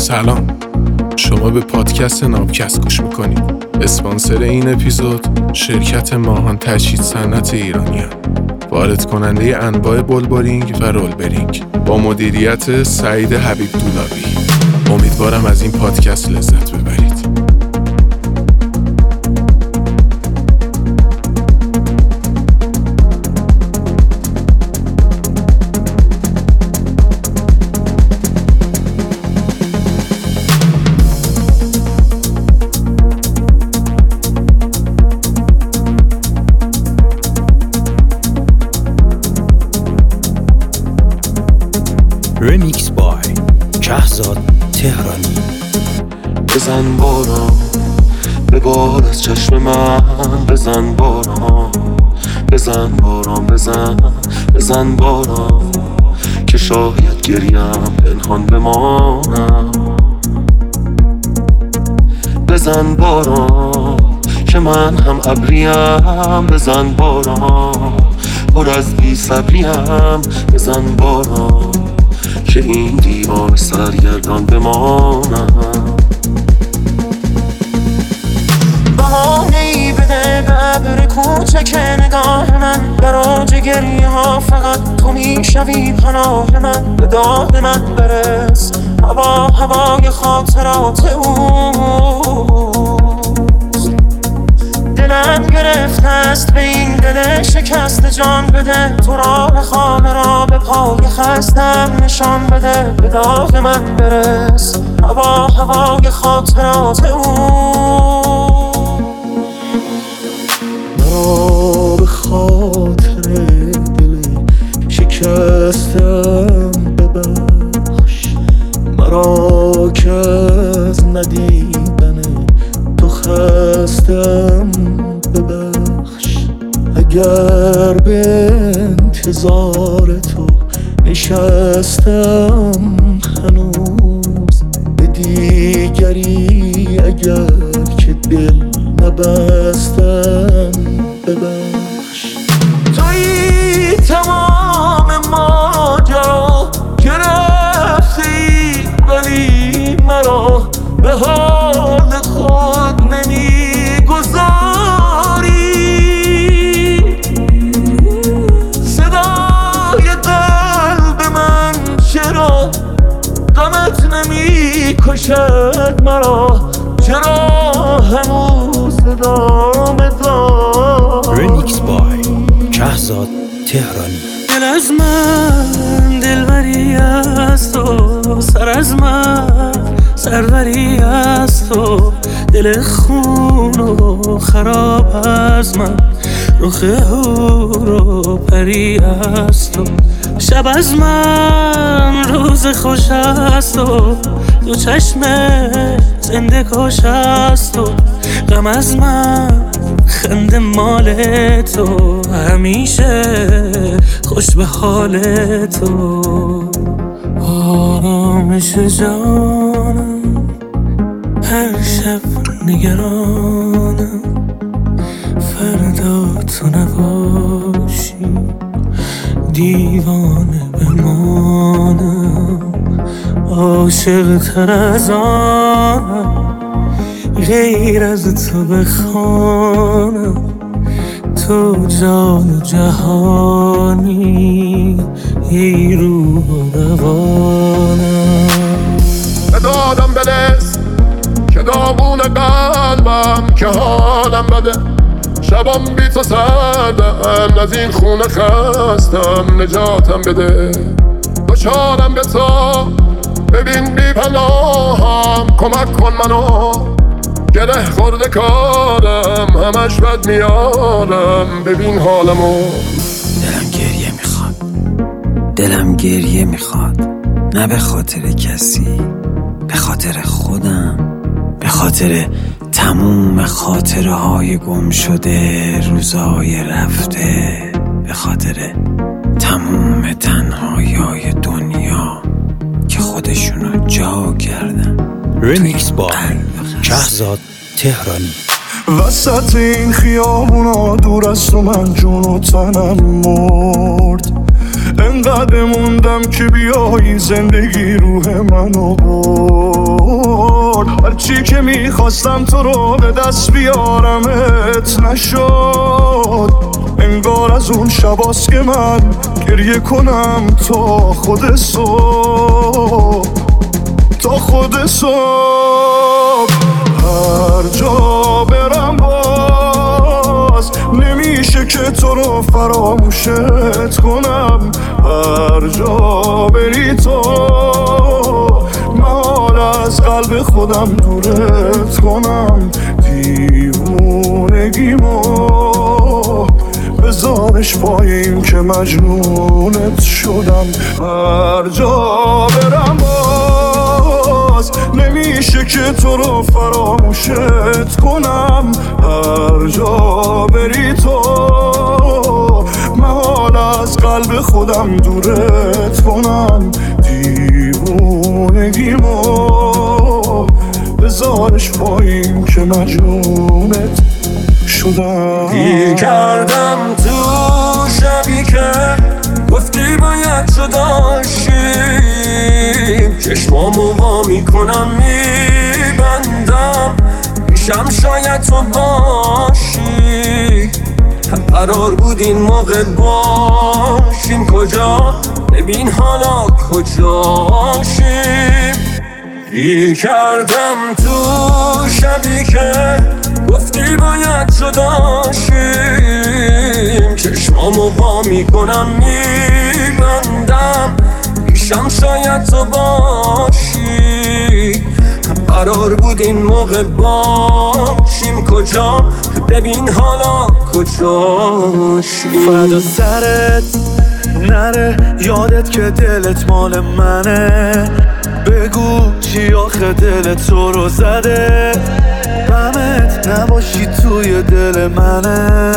سلام، شما به پادکست نابکست گوش میکنید. اسپانسر این اپیزود شرکت ماهان تجهیز صنعت ایرانیان، وارد کننده انواع بولبرینگ و رولبرینگ با مدیریت سعید حبیب دولابی. امیدوارم از این پادکست لذت ببرید. رمیکس بای شهزاد تهرانی. بزن باران به باد از چشم من، بزن باران، بزن باران، بزن باران که شاید گریم پنهان بمانم. بزن باران که من هم ابریم، بزن باران پر از بی صبریم، بزن باران که این دیوان سرگردان بمانم. بهانه‌ای بده به ابر کوچک نگاه من، براج گریه ها فقط تو میشوی پناه من. به داد من برس هوای خاطرات اوست. دلم گرفته است به این دل شکست، جان بده تو راه خانه را به پای خستم نشان بده. به داغ من برس هوای خاطرات اوست. مرا به خاطر دل شکستم ببخش، مرا که از ندیدن تو خستم ببخش. اگر به انتظار تو نشستم هنوز به دیگری اگر که دل نبستم ببخش. تویی تمام ماجرا گرفتی، ولی مرا به حال خود نمیگذاری. صدای قلب من چرا غمت نمیکشد مرا، چرا هنوز ادامه دار. رمیکس بای شهزاد تهرانی. دل از من دلبری است و سر از من سروری است و دل خون و خراب از من رخ هور و پری است و شب از من روز خوش است و دو چشم زنده کش است و غم از من خنده مال تو، همیشه خوش به حال تو. آرامش جانم هر شب نگرانم، فردا تو نباشی دیوانه بمانم. عاشق تر از آنم غیر از تو بخوانم، تو جان جهانی ای روح و روانم. دادم به دست که داغون قلبم که حالم بده، شبم بی تو سردم از این خونه خستم، نجاتم بده. دچارم به تو ببین بی پناهم، کمک کن منو گره خورده کارم، همش بد میارم ببین حالمو. دلم گریه میخواد، نه به خاطر کسی، به خاطر خودم، به خاطر تموم خاطره های گم شده، روزای رفته، به خاطر تموم تنهایی های دنیا که خودشونو جا کردن. رمیکس بای شهزاد تهرانی. وسط این خیابونا دور از تو من جون و تنم مرد، انقدر موندم که بیایی زندگی روح منو برد. نشد، هرچی که میخواستم تو رو به دست بیارمت نشد. انگار از اون شباست که من گریه کنم تا خود صبح، تا خود صبح. هر جا برم باز نمیشه که تو رو فراموشت کنم. هر جا بری تو محال از قلب خودم دورت کنم. دیوونگیمو بذارش پای این که مجنونت شدم. هر جا برم باز نمیشه که تو رو فراموشت کنم. هر جا بری تو محال از قلب خودم دورت کنم. دیوونگیمو بذارش پایین که مجنونت شدم. گیر کردم تو شبی که گفتی باید جداشیم. چشمامو وا میکنم میبندم میشم شاید تو باشی. قرار بود این موقع باشیم کجا، ببین حالا کجاشیم. گیر کردم تو شبی که گفتی باید جداشیم. چشمامو وا میکنم میبندم میشم شاید تو باشی. قرار بود این موقع باشیم کجا، ببین حالا کجاشی. فدا سرت نره یادت که دلت مال منه. بگو چی آخه دلت تو رو زده، غمت نباشی توی دل منه.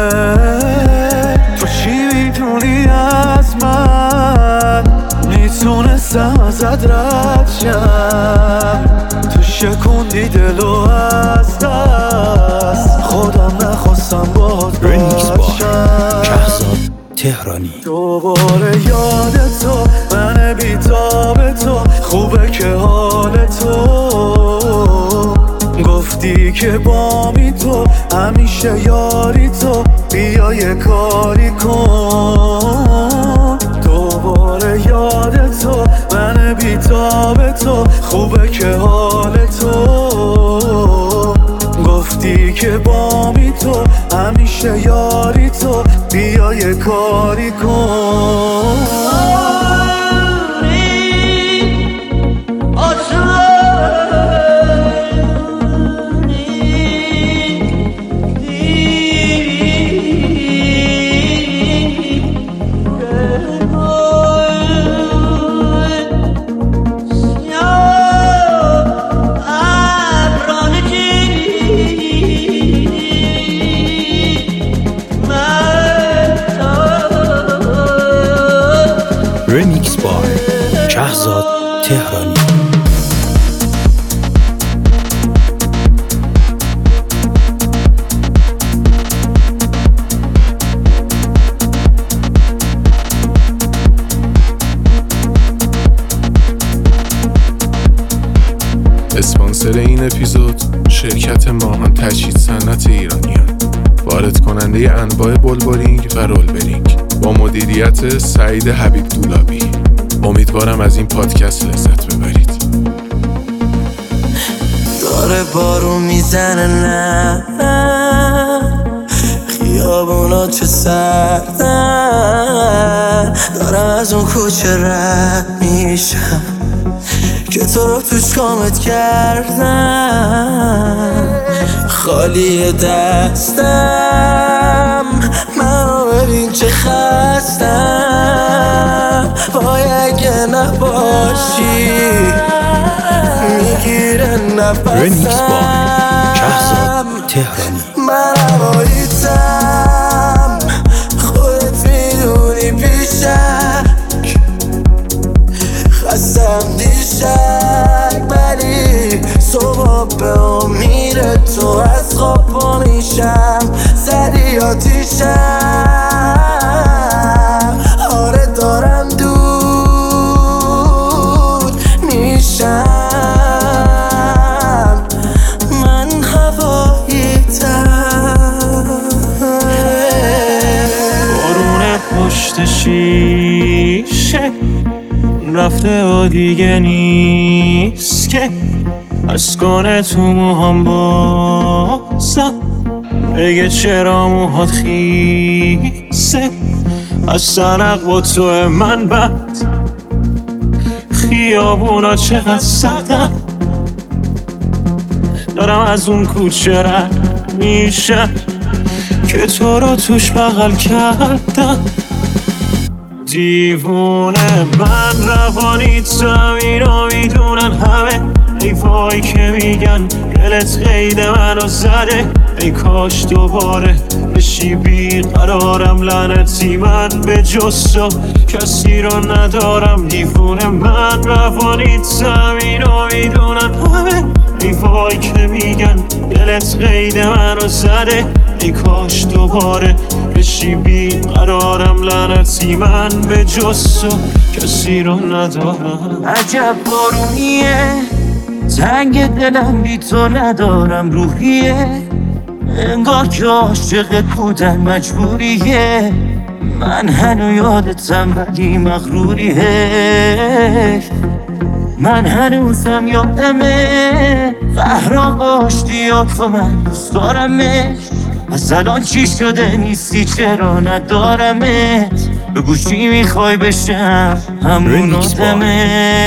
تو چی میدونی از من میتونستم ازت رد شم. تو شکوندی دلو از دست خودم نخواستم باهات باشم. شهزاد تهرانی. دوباره یاد تو من بیتاب تو، خوبه که حال تو گفتی که بامی تو همیشه یاری تو، بیا یه کاری کن. دوباره یاد تو من بیتاب تو، خوبه که حال تو گفتی که بامی تو همیشه یاری تو، بیا یه کاری کن. رمیکس بای شهزاد تهرانی. اسپانسر این اپیزود شرکت ماهان تجهیز صنعت ایرانیان، وارد کننده انواع بولبرینگ و رولبرینگ، با مدیریت سعید حبیب دولابی. امیدوارم از این پادکست لذت ببرید. داره بارون میزنه نه خیابونا چه سردن، دارم از اون کوچه رد میشم که تو رو توش کامت کردم. خالی دستم منو ببین چه خستم، وای اگه نباشی میگیره رمیکس نفسم. بای شهزاد تهرانی. من هواییتم خودت میدونی پیشک، خستم دیشک ولی صبح به امیره تو از خواب پا میشم. زدی آتیشم آره دارم دود میشم. دلم رفته و دیگه نیست که از کنه تو موهام بازم بگه چرا موهات خیسه از سرق با تو من بد خیابونا چقدر سردم دارم از اون کوچه رد میشم که تو رو توش بغل کردم دیوونه من روانیت زمین رو میدونن همه ای وای که میگن دلت قید منو زده ای کاش دوباره بشی بیقرارم لعنتی من به جز تو کسی رو ندارم دیوونه من روانیت زمین رو میدونن همه ای وای که میگن دلت قید منو زده ای کاش دوباره بشی بیقرارم لعنتی من به جز تو کسی رو ندارم عجب بارونیه تنگ دلم بی تو ندارم روحیه انگار که عاشق بودن مجبوریه من هنو یادتم ولی مغروریه من هنوزم یادمه قهران اشتیاق و من دوست دارمش از الان چی شده نیستی چرا ندارمت بگو چی میخوای بشم همون آدمه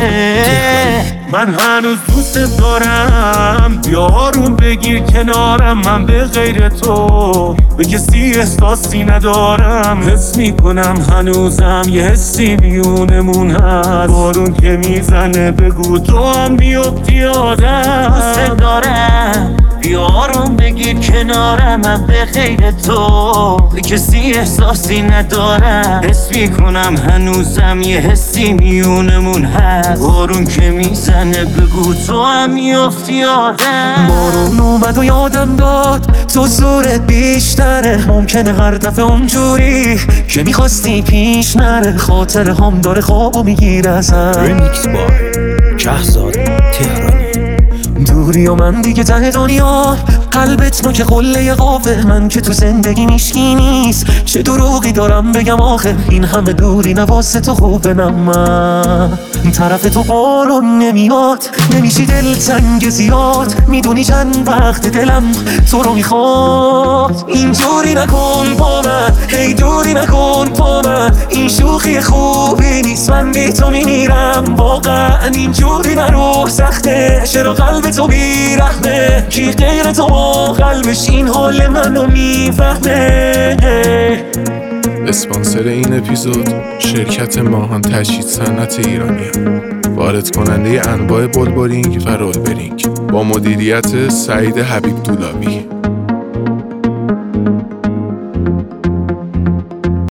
من هنوز دوست دارم بیارون بگیر کنارم من به غیر تو به کسی احساسی ندارم حس میکنم هنوزم یه حسی میونمون هست بارون که میزنه بگو تو هم بیفتی آدم دوست دارم بیارون بگیر کنارم من به غیر تو به کسی احساسی ندارم حس میکنم هنوزم یه حسی میونمون هست بارون که میزنه بگو تو هم میفتی آدم بارون اومد و یادم داد تو زورت بیشتره ممکنه هر دفعه اونجوری که میخواستی پیش نره خاطر هم داره خوابو میگیره ازم رمیکس بار شهرزاد تهرانی دوری و من دیگه ته دنیا قلبت نو که قله قافه من که تو زندگی میشکی نیست چه دروغی دارم بگم آخه این همه دوری نواسه تو خوبه من طرف تو قولون نمیاد نمیشی دل تنگ زیاد میدونی چند وقت دلم تو رو میخواد اینجوری نکن با من هی دوری نکن با من این شوخی خوبی نیست من بی تو میمیرم واقعا اینجوری نرو سخته چرا قلب تو بیرحمه کی غیر تو قلبش این حال منو میفهمه اسپانسر این اپیزود شرکت ماهان تجهیز صنعت ایرانی وارد کننده انواع بولبرینگ و رولبرینگ با مدیریت سعید حبیب دولابی